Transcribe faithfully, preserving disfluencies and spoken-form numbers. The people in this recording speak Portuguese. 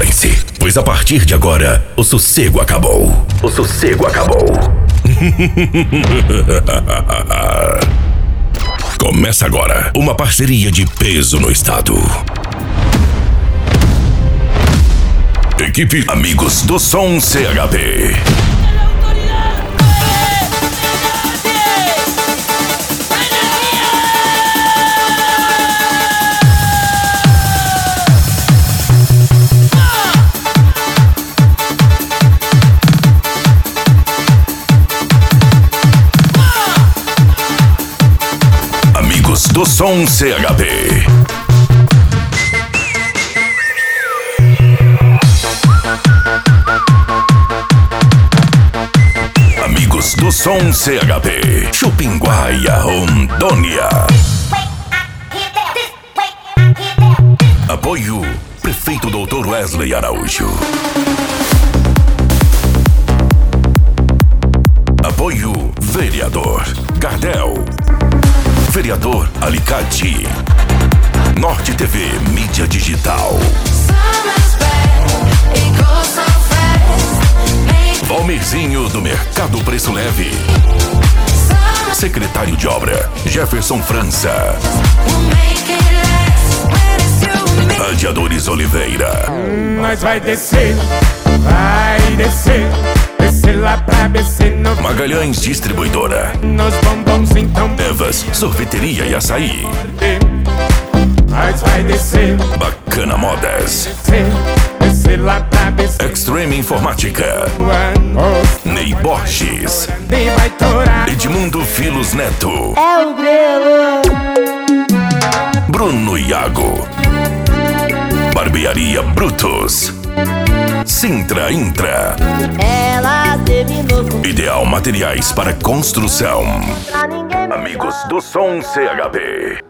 Preparem-se, pois a partir de agora, o sossego acabou. O sossego acabou. Começa agora uma parceria de peso no estado. Equipe Amigos do Som C H P. Amigos do Som C H P. Amigos do Som C H P. Chupinguaia, Rondônia. Apoio Prefeito doutor Wesley Araújo. Apoio Vereador Gardel. Vereador Alicate. Norte T V Mídia Digital. Valmirzinho do Mercado Preço Leve. Secretário de Obra Jefferson França. Radiadores Oliveira. Nós vai descer, vai descer, descer lá pra B C no Magalhães Distribuidora. Nos bombons então. Evas Sorveteria e Açaí. Nós vai descer, Bacana Modas. descer, descer lá pra B C. Extreme Informática. Ney Borges. Nem vai torar. Edmundo Filos Neto. É o grelo. Bruno Iago. Barbearia Brutus. Sintra Intra. Ela terminou com Ideal Materiais para Construção. pra ninguém. Amigos do Som C H P.